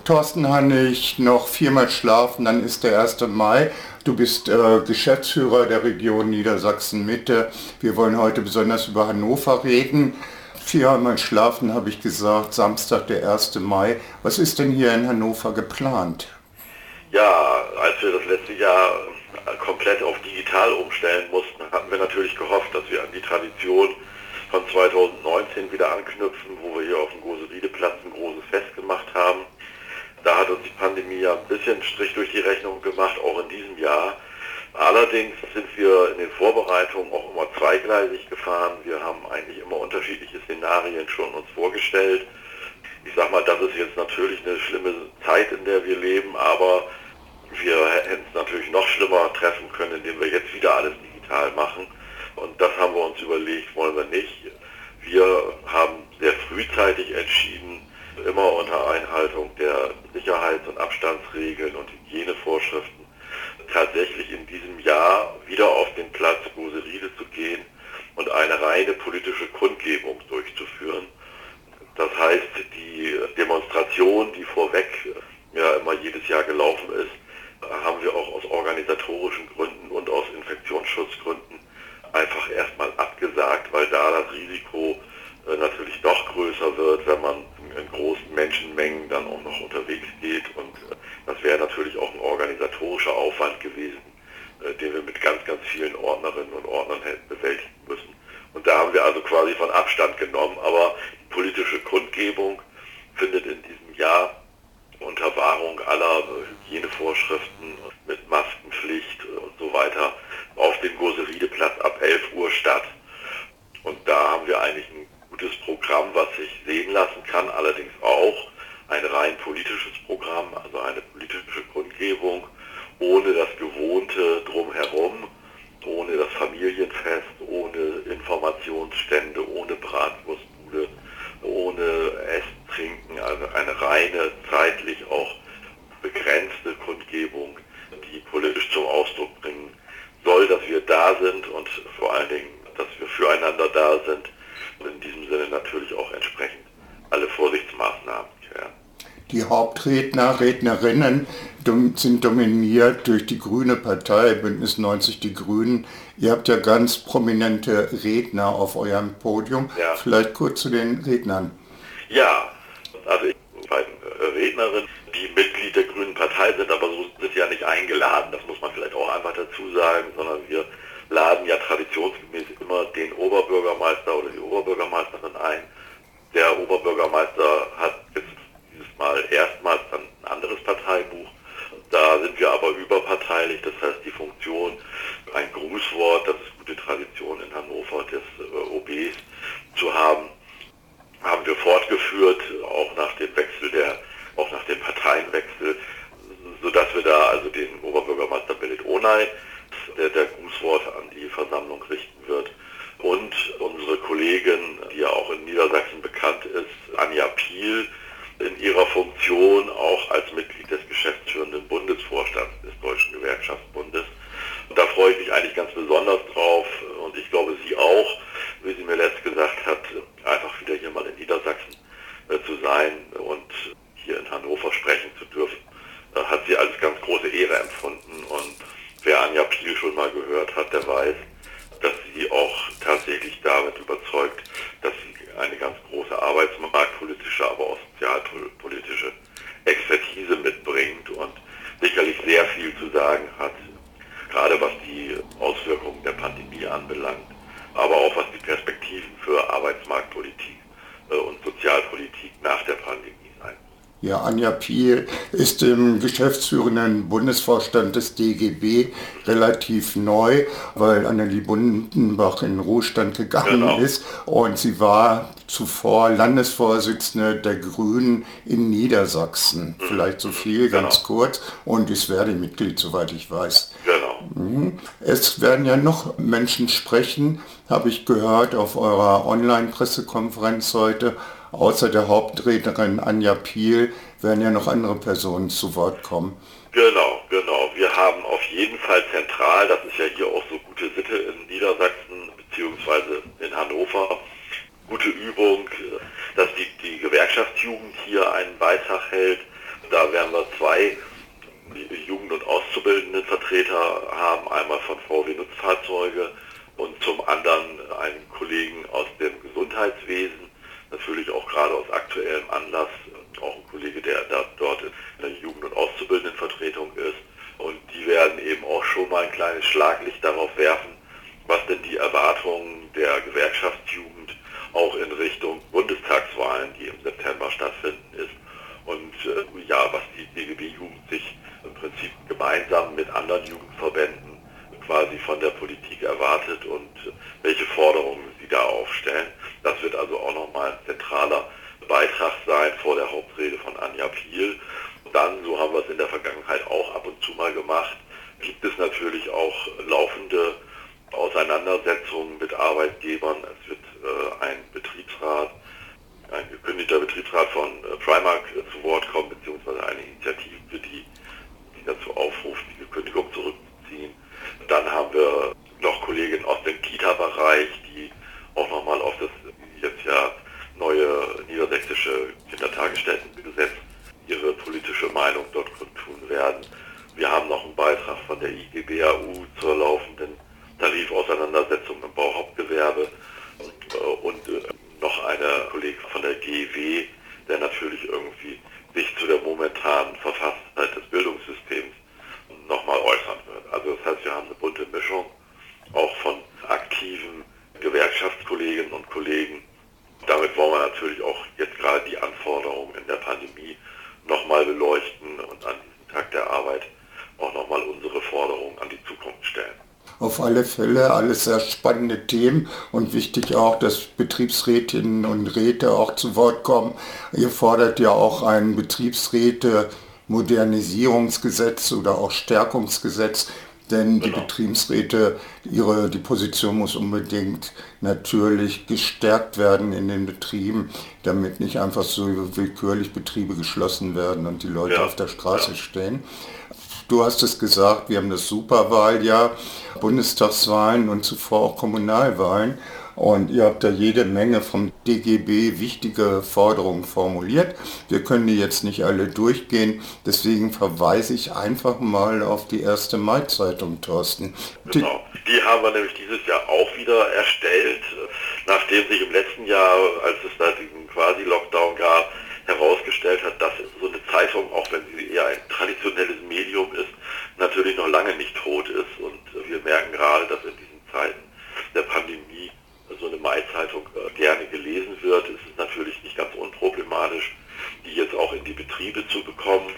Thorsten Hannig, noch viermal schlafen, dann ist der 1. Mai. Du bist Geschäftsführer der Region Niedersachsen-Mitte. Wir wollen heute besonders über Hannover reden. Viermal schlafen, habe ich gesagt, Samstag, der 1. Mai. Was ist denn hier in Hannover geplant? Ja, als wir das letzte Jahr komplett auf digital umstellen mussten, hatten wir natürlich gehofft, dass wir an die Tradition von 2019 wieder anknüpfen, wo wir hier auf dem Gose-Riede-Platz ein großes Fest gemacht haben. Da hat uns die Pandemie ja ein bisschen Strich durch die Rechnung gemacht, auch in diesem Jahr. Allerdings sind wir in den Vorbereitungen auch immer zweigleisig gefahren. Wir haben eigentlich immer unterschiedliche Szenarien schon uns vorgestellt. Ich sag mal, das ist jetzt natürlich eine schlimme Zeit, in der wir leben, aber wir hätten es natürlich noch schlimmer treffen können, indem wir jetzt wieder alles digital machen. Und das haben wir uns überlegt, wollen wir nicht. Wir haben sehr frühzeitig entschieden, immer unter Einhaltung der Sicherheits- und Abstandsregeln und Hygienevorschriften, tatsächlich in diesem Jahr wieder auf den Platz Gose-Riede zu gehen und eine reine politische Kundgebung durchzuführen. Das heißt, die Demonstration, die vorweg ja immer jedes Jahr gelaufen ist, haben wir auch aus organisatorischen Gründen und aus Infektionsschutzgründen einfach erstmal abgesagt, weil da das Risiko natürlich doch größer wird, wenn man in großen Menschenmengen dann auch noch unterwegs geht. Und das wäre natürlich auch ein organisatorischer Aufwand gewesen, den wir mit ganz, ganz vielen Ordnerinnen und Ordnern hätten bewältigen müssen. Und da haben wir also quasi von Abstand genommen. Aber die politische Kundgebung findet in diesem Jahr unter Wahrung aller Hygienevorschriften mit Maskenpflicht und so weiter auf dem Gose-Riede-Platz ab 11 Uhr statt. Und da haben wir eigentlich ein gutes Programm, was sich sehen lassen kann, allerdings auch ein rein politisches Programm, also eine politische Kundgebung, ohne das Gewohnte drumherum, ohne das Familienfest, ohne Informationsstände, ohne Bratwurstbude, ohne Essen, Trinken, also eine reine, zeitlich auch begrenzte Kundgebung, die politisch zum Ausdruck bringen soll, dass wir da sind und vor allen Dingen, dass wir füreinander da sind und in diesem Sinne natürlich auch entsprechend alle Vorsichtsmaßnahmen gewähren. Die Hauptredner, Rednerinnen sind dominiert durch die Grüne Partei, Bündnis 90 Die Grünen. Ihr habt ja ganz prominente Redner auf eurem Podium. Ja. Vielleicht kurz zu den Rednern. Ja, also die beiden Rednerinnen, die Mitglied der Grünen Partei sind, aber so sind ja nicht eingeladen, das muss man vielleicht auch einfach dazu sagen, sondern wir laden ja traditionsgemäß immer den Oberbürgermeister oder die Oberbürgermeisterin ein. Der Oberbürgermeister hat jetzt dieses Mal erstmals dann ein anderes Parteibuch. Da sind wir aber überparteilich, das heißt die Funktion, ein Grußwort, das ist gute Tradition in Hannover des OBs zu haben wir fortgeführt, auch nach dem Parteienwechsel, sodass wir da also den Oberbürgermeister Belit Onay, der Grußworte an die Versammlung richten wird, und unsere Kollegin, die ja auch in Niedersachsen bekannt ist, Anja Piel, in ihrer Funktion auch als Mitglied des geschäftsführenden Bundesvorstands des Deutschen Gewerkschaftsbundes. Und da freue ich mich eigentlich ganz besonders drauf und ich glaube Sie auch, wie sie mir letzt gesagt hat, einfach wieder hier mal in Niedersachsen zu sein und hier in Hannover sprechen zu dürfen, hat sie als ganz große Ehre empfunden. Und wer Anja Piel schon mal gehört hat, der weiß, dass sie auch tatsächlich damit überzeugt, dass sie eine ganz große arbeitsmarktpolitische, aber auch sozialpolitische Expertise mitbringt und sicherlich sehr viel zu sagen hat, gerade was die Auswirkungen der Pandemie anbelangt, aber auch was die Perspektiven für Arbeitsmarktpolitik und Sozialpolitik nach der Pandemie sein. Ja, Anja Piel ist im geschäftsführenden Bundesvorstand des DGB relativ neu, weil Annelie Bundenbach in den Ruhestand gegangen ist und sie war zuvor Landesvorsitzende der Grünen in Niedersachsen. Vielleicht so viel, ganz kurz, und ist Verdi-Mitglied, soweit ich weiß. Genau. Es werden ja noch Menschen sprechen, habe ich gehört auf eurer Online-Pressekonferenz heute. Außer der Hauptrednerin Anja Piel werden ja noch andere Personen zu Wort kommen. Genau. Wir haben auf jeden Fall zentral, das ist ja hier auch so gute Sitte in Niedersachsen beziehungsweise in Hannover, gute Übung, dass die Gewerkschaftsjugend hier einen Beitrag hält. Da werden wir zwei Jugend- und Auszubildendenvertreter haben, einmal von VW Nutzfahrzeuge und zum anderen einen Kollegen aus dem Gesundheitswesen, natürlich auch gerade aus aktuellem Anlass, auch ein Kollege, der dort in der Jugend- und Auszubildendenvertretung ist. Und die werden eben auch schon mal ein kleines Schlaglicht darauf werfen, was denn die Erwartungen der Gewerkschaftsjugend auch in Richtung Bundestagswahlen, die im September stattfinden, ist. Und was die DGB-Jugend sich im Prinzip gemeinsam mit anderen Jugendverbänden quasi von der Politik erwartet und welche Forderungen sie da aufstellen. Das wird also auch nochmal ein zentraler Beitrag sein vor der Hauptrede von Anja Piel. Dann, so haben wir es in der Vergangenheit auch ab und zu mal gemacht, gibt es natürlich auch laufende Auseinandersetzungen mit Arbeitgebern. Es wird ein gekündigter Betriebsrat von Primark zu Wort kommen, beziehungsweise eine Initiative, die dazu aufruft, die Kündigung zurückzuziehen. Dann haben wir noch Kolleginnen aus dem Kita-Bereich, die auch nochmal auf das jetzt ja neue niedersächsische Kindertagesstättengesetz ihre politische Meinung dort kundtun werden. Wir haben noch einen Beitrag von der IGBAU zur laufenden Tarifauseinandersetzung im Bauhauptgewerbe und noch eine Kollegin von der GEW, der natürlich irgendwie sich zu der momentanen Verfasstheit des Bildungssystems nochmal äußern wird. Also das heißt, wir haben eine bunte Mischung auch von aktiven Gewerkschaftskolleginnen und Kollegen. Damit wollen wir natürlich auch jetzt gerade die Anforderungen in der Pandemie nochmal beleuchten und an diesem Tag der Arbeit auch nochmal unsere Forderungen an die Zukunft stellen. Auf alle Fälle alles sehr spannende Themen und wichtig auch, dass Betriebsrätinnen und Räte auch zu Wort kommen. Ihr fordert ja auch ein Betriebsräte-Modernisierungsgesetz oder auch Stärkungsgesetz, denn die Betriebsräte, die Position muss unbedingt natürlich gestärkt werden in den Betrieben, damit nicht einfach so willkürlich Betriebe geschlossen werden und die Leute auf der Straße stehen. Du hast es gesagt, wir haben das Superwahljahr, Bundestagswahlen und zuvor auch Kommunalwahlen. Und ihr habt da jede Menge vom DGB wichtige Forderungen formuliert. Wir können die jetzt nicht alle durchgehen, deswegen verweise ich einfach mal auf die 1. Mai-Zeitung, Thorsten. Genau, die haben wir nämlich dieses Jahr auch wieder erstellt, nachdem sich im letzten Jahr, als es da diesen Quasi-Lockdown gab, herausgestellt hat, dass so eine Zeitung, auch wenn sie eher ein traditionelles Medium ist, natürlich noch lange nicht tot ist. Und wir merken gerade, dass in diesen Zeiten der Pandemie so eine Mai-Zeitung gerne gelesen wird. Es ist natürlich nicht ganz unproblematisch, die jetzt auch in die Betriebe zu bekommen.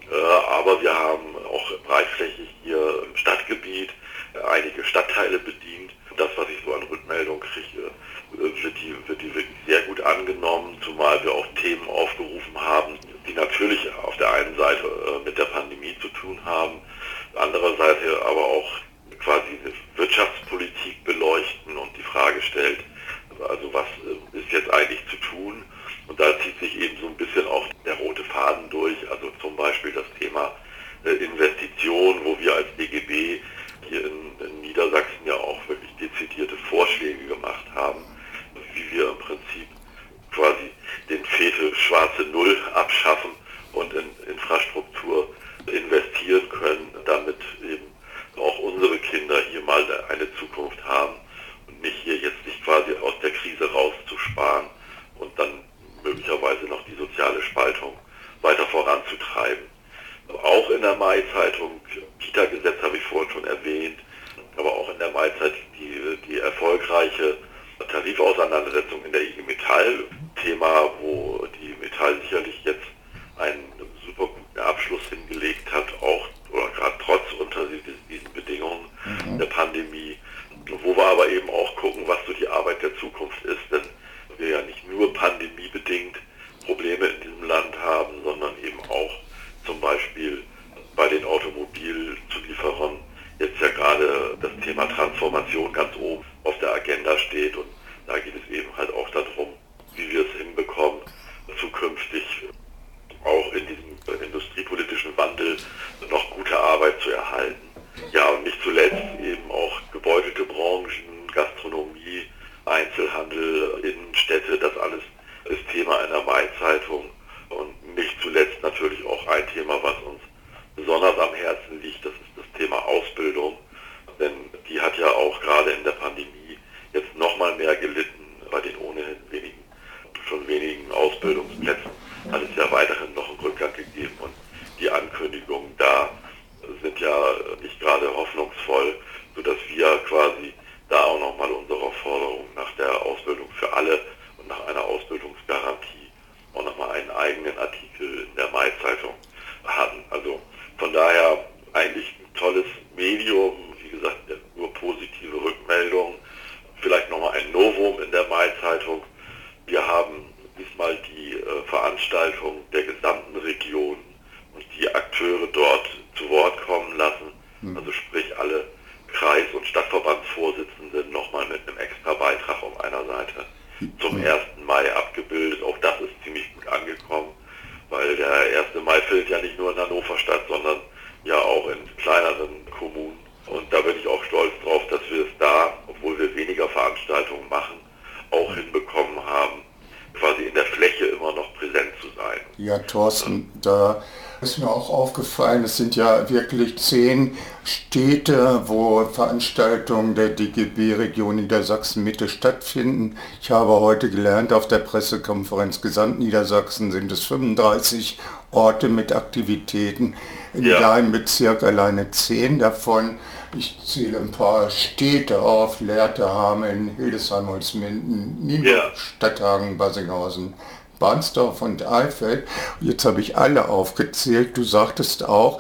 Aber wir haben auch breitflächig hier im Stadtgebiet einige Stadtteile bedient. Das, was ich so an Rückmeldung kriege, wird die wirklich sehr gut angenommen, zumal wir auch Themen aufgerufen haben, die natürlich auf der einen Seite mit der Pandemie zu tun haben, andererseits aber auch quasi eine Wirtschaftspolitik beleuchten und die Frage stellt, also was ist jetzt eigentlich zu tun? Und da zieht sich eben so ein bisschen auch der rote Faden durch, also zum Beispiel das Thema Investition, wo wir als DGB hier in Niedersachsen ja auch wirklich dezidierte Vorschläge gemacht haben, wie wir im Prinzip quasi den Fete schwarze Null abschaffen und in Infrastruktur investieren können, damit eben auch unsere Kinder hier mal eine Zukunft haben und nicht hier jetzt sich quasi aus der Krise rauszusparen und dann möglicherweise noch die soziale Spaltung weiter voranzutreiben. Auch in der Mai-Zeitung, Kita-Gesetz habe ich vorhin schon erwähnt, aber auch in der Mai-Zeitung die erfolgreiche Tarifauseinandersetzung in der IG Metall, Thema, wo die Metall sicherlich jetzt einen super guten Abschluss hingelegt hat, auch oder gerade trotz unter diesen Bedingungen der Pandemie, wo wir aber eben auch gucken, was so die Arbeit der Zukunft ist, denn wir ja nicht nur pandemiebedingt Probleme in diesem Land haben, sondern eben auch zum Beispiel bei den Automobilzulieferern jetzt ja gerade das Thema Transformation ganz oben auf der Agenda steht und da geht es eben halt auch darum, wie wir es hinbekommen, zukünftig auch in diesem industriepolitischen Wandel noch gute Arbeit zu erhalten. Ja, und nicht zuletzt eben auch gebeutelte Branchen, Gastronomie, Einzelhandel, Innenstädte, das alles ist Thema einer Mai-Zeitung und nicht zuletzt natürlich auch was uns besonders am Herzen liegt, das ist das Thema Ausbildung. Denn die hat ja auch gerade in der Pandemie jetzt nochmal mehr gelitten bei den ohnehin wenigen Ausbildungsplätzen. Hat es ja weiterhin noch einen Rückgang gegeben und die Ankündigungen da sind ja nicht gerade hoffnungsvoll, sodass wir quasi da auch nochmal unsere Forderung nach der Ausbildung für alle und nach einer Ausbildungsgarantie auch nochmal einen eigenen Artikel in der Mai-Zeitung hatten. Also von daher eigentlich ein tolles Medium, wie gesagt, nur positive Rückmeldungen. Vielleicht nochmal ein Novum in der Mai-Zeitung. Wir haben diesmal die Veranstaltung der gesamten Region und die Akteure dort zu Wort kommen lassen. Also sprich alle Kreis- und Stadtverbandsvorsitzenden nochmal mit einem extra Beitrag auf einer Seite zum 1. Mai abgebildet. Auch das ist ziemlich gut angekommen, weil der 1. Mai findet ja nicht nur in Hannover statt, sondern ja auch in kleineren Kommunen. Und da bin ich auch stolz drauf, dass wir es da, obwohl wir weniger Veranstaltungen machen, auch hinbekommen haben, quasi in der Fläche immer noch präsent zu sein. Ja, Thorsten, da ist mir auch aufgefallen, es sind ja wirklich 10 Städte, wo Veranstaltungen der DGB-Region Niedersachsen-Mitte stattfinden. Ich habe heute gelernt, auf der Pressekonferenz Gesamtniedersachsen sind es 35 Orte mit Aktivitäten. In deinem Bezirk alleine 10 davon. Ich zähle ein paar Städte auf: Lehrte, Hameln, Hildesheim, Holzminden, Nienburg, Stadthagen, Barsinghausen, Bahnsdorf und Eifeld. Jetzt habe ich alle aufgezählt. Du sagtest auch,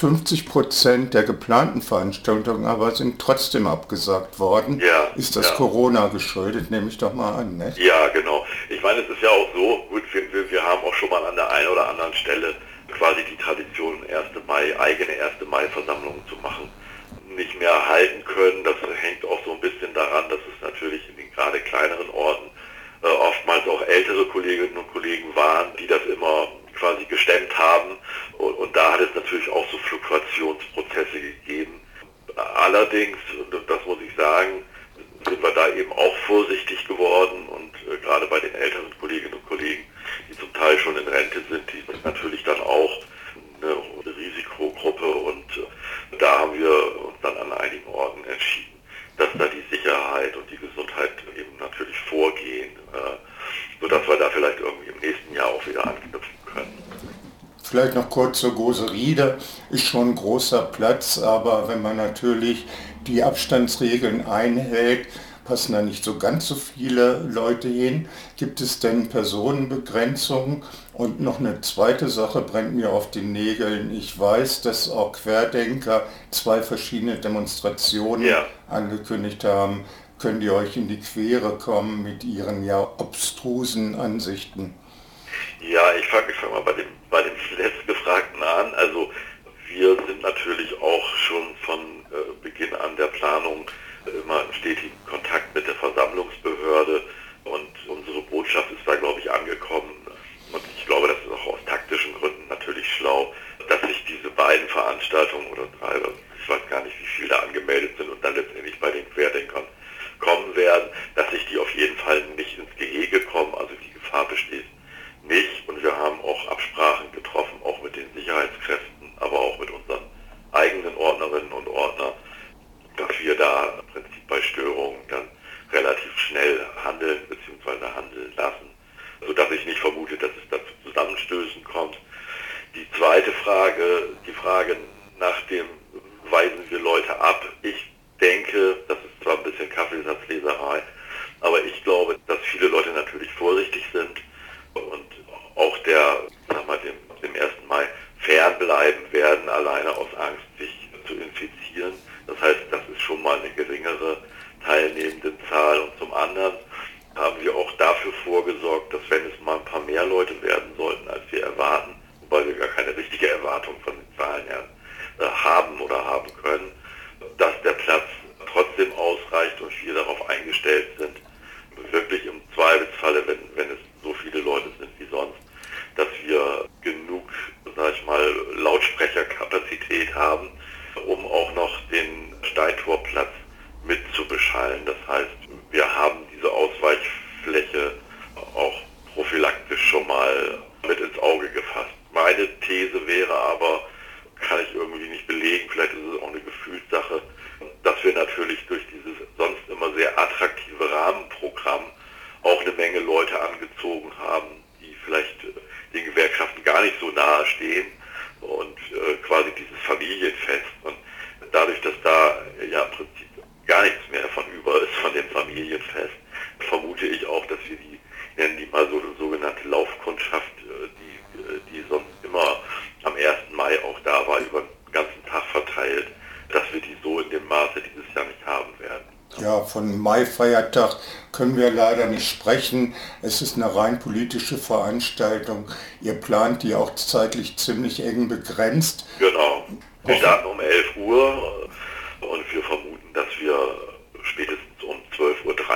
50% der geplanten Veranstaltungen aber sind trotzdem abgesagt worden. Ja, ist das Corona geschuldet? Nehme ich doch mal an, ne? Ja, genau. Ich meine, es ist ja auch so, gut, wir haben auch schon mal an der einen oder anderen Stelle quasi die Tradition, 1. Mai, eigene 1. Mai-Versammlungen zu machen, nicht mehr halten können. Das hängt auch so ein bisschen daran, dass es natürlich in den gerade kleineren Orten oftmals auch ältere Kolleginnen und Kollegen waren, die das immer quasi gestemmt haben. Und da hat es natürlich auch so Fluktuationsprozesse gegeben. Allerdings, und das muss ich sagen, sind wir da eben auch vorsichtig geworden und gerade bei den älteren Kolleginnen und Kollegen, die zum Teil schon in Rente sind, die sind natürlich dann auch eine Risikogruppe und da haben wir uns dann an einigen Orten entschieden, dass da die Sicherheit und die Gesundheit eben natürlich vorgehen, sodass wir da vielleicht irgendwie im nächsten Jahr auch wieder anknüpfen können. Vielleicht noch kurz zur Goseride, ist schon ein großer Platz, aber wenn man natürlich die Abstandsregeln einhält, passen da nicht so ganz so viele Leute hin. Gibt es denn Personenbegrenzung? Und noch eine zweite Sache brennt mir auf den Nägeln. Ich weiß, dass auch Querdenker 2 verschiedene Demonstrationen angekündigt haben. Könnt ihr euch in die Quere kommen mit ihren obstrusen Ansichten? Ja, ich fange mal bei dem Letztgefragten an. Also wir sind natürlich auch schon von Beginn an der Planung immer in stetigem Kontakt mit der Versammlungsbehörde und unsere Botschaft ist da, glaube ich, angekommen. Und ich glaube, das ist auch aus taktischen Gründen natürlich schlau, dass sich diese beiden Veranstaltungen oder 3, ich weiß gar nicht, wie viele da angemeldet sind und dann letztendlich bei den Querdenkern kommen werden, dass sich die auf jeden Fall nicht ins Gehege kommen. Also die Gefahr besteht nicht. Und wir haben auch Absprachen getroffen, auch mit den Sicherheitskräften, aber auch mit unseren eigenen Ordnerinnen und Ordnern, dass wir da im Prinzip bei Störungen dann relativ schnell handeln bzw. handeln lassen, sodass ich nicht vermute, dass es da zu Zusammenstößen kommt. Die zweite Frage, die Frage nach dem, weisen wir Leute ab? Ich denke, das ist zwar ein bisschen Kaffeesatzleserei, aber ich glaube, dass viele Leute natürlich vorsichtig sind und auch dem 1. Mai fernbleiben werden, alleine aus Angst, sich zu infizieren. Das heißt, das ist schon mal eine geringere Teilnehmendenzahl. Und zum anderen haben wir auch dafür vorgesorgt, dass wenn es mal ein paar mehr Leute werden sollten, als wir erwarten, wobei wir gar keine richtige Erwartung von den Zahlen her haben oder haben können, dass der Platz trotzdem ausreicht und wir darauf eingestellt sind, wirklich im Zweifelsfalle, wenn es so viele Leute sind wie sonst, dass wir genug, Lautsprecherkapazität haben, um auch noch den Steintorplatz mit zu beschallen. Das heißt, wir haben diese Ausweichfläche auch prophylaktisch schon mal mit ins Auge gefasst. Meine These wäre aber, kann ich irgendwie nicht belegen, vielleicht ist es auch eine Gefühlssache, dass wir natürlich durch dieses sonst immer sehr attraktive Rahmenprogramm auch eine Menge Leute angezogen haben, die vielleicht den Gewerkschaften gar nicht so nahe stehen und quasi dieses Familienfest. Und dadurch, dass da ja im Prinzip gar nichts mehr von über ist von dem Familienfest, vermute ich auch, dass wir die, nennen die mal so eine sogenannte Laufkundschaft, die sonst immer am 1. Mai auch da war, über den ganzen Tag verteilt, dass wir die so in dem Maße dieses Jahr nicht haben werden. Ja, von Mai-Feiertag können wir leider nicht sprechen. Es ist eine rein politische Veranstaltung. Ihr plant die auch zeitlich ziemlich eng begrenzt. Genau. Wir starten um 11 Uhr und wir vermuten, dass wir spätestens um 12:30 Uhr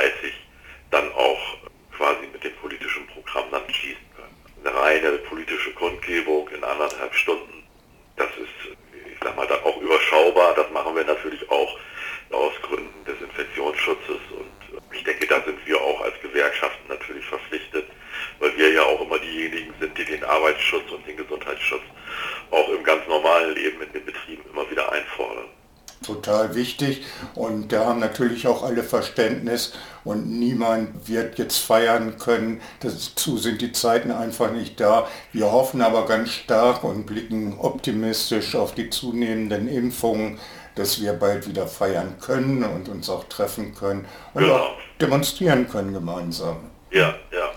dann auch quasi mit dem politischen Programm dann schließen können. Eine reine politische Kundgebung in 1,5 Stunden, das ist, ich sag mal, dann auch überschaubar. Das machen wir natürlich auch aus Gründen des Infektionsschutzes und ich denke, da sind wir auch als Gewerkschaften natürlich verpflichtet, weil wir ja auch immer diejenigen sind, die den Arbeitsschutz und den Gesundheitsschutz auch im ganz normalen Leben in den Betrieben immer wieder einfordern. Total wichtig und da haben natürlich auch alle Verständnis und niemand wird jetzt feiern können. Dazu sind die Zeiten einfach nicht da. Wir hoffen aber ganz stark und blicken optimistisch auf die zunehmenden Impfungen, dass wir bald wieder feiern können und uns auch treffen können und auch demonstrieren können gemeinsam. Ja.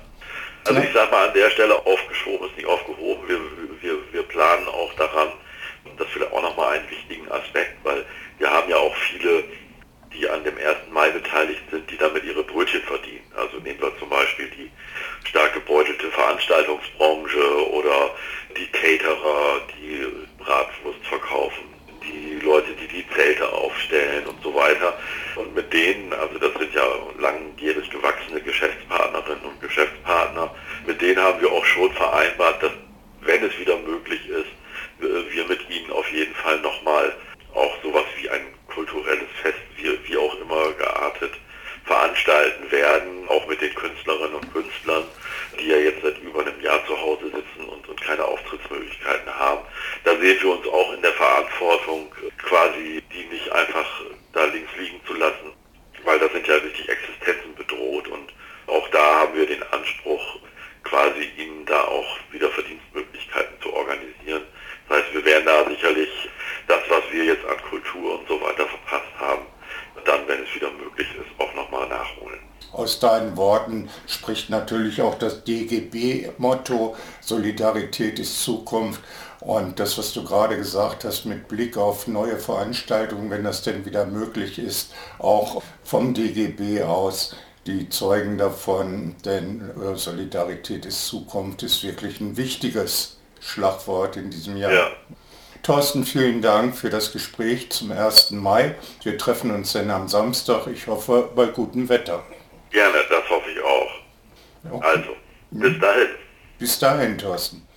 Also ich sage mal an der Stelle, aufgeschoben ist nicht aufgehoben. Wir planen auch daran, und das vielleicht auch nochmal einen wichtigen Aspekt, weil wir haben ja auch viele, die an dem 1. Mai beteiligt sind, die damit ihre Brötchen verdienen. Also nehmen wir zum Beispiel die stark gebeutelte Veranstaltungsbranche oder die Caterer, die Bratwurst verkaufen, die Leute, die Zelte aufstellen und so weiter. Und mit denen, also das sind ja langjährig gewachsene Geschäftspartnerinnen und Geschäftspartner, mit denen haben wir auch schon vereinbart, dass, wenn es wieder möglich ist, wir mit ihnen auf jeden Fall nochmal auch sowas wie ein kulturelles Fest, wie auch immer geartet, veranstalten werden, auch mit den Künstlerinnen und Künstlern, die ja jetzt seit über einem Jahr zu Hause sitzen und keine Auftrittsmöglichkeiten haben. Da sehen wir uns auch in der Verantwortung, quasi die nicht einfach da links liegen zu lassen, weil da sind ja richtig Existenzen bedroht und auch da haben wir den Anspruch, quasi ihnen da auch wieder Verdienstmöglichkeiten zu organisieren. Das heißt, wir werden da sicherlich das, was wir jetzt an Kultur und so weiter verpasst haben, dann, wenn es wieder möglich ist, auch nochmal nachholen. Aus deinen Worten spricht natürlich auch das DGB-Motto, Solidarität ist Zukunft. Und das, was du gerade gesagt hast, mit Blick auf neue Veranstaltungen, wenn das denn wieder möglich ist, auch vom DGB aus, die zeugen davon, denn Solidarität ist Zukunft ist wirklich ein wichtiges Schlagwort in diesem Jahr. Ja. Thorsten, vielen Dank für das Gespräch zum 1. Mai. Wir treffen uns dann am Samstag, ich hoffe, bei gutem Wetter. Gerne, das hoffe ich auch. Okay. Also, bis dahin. Bis dahin, Thorsten.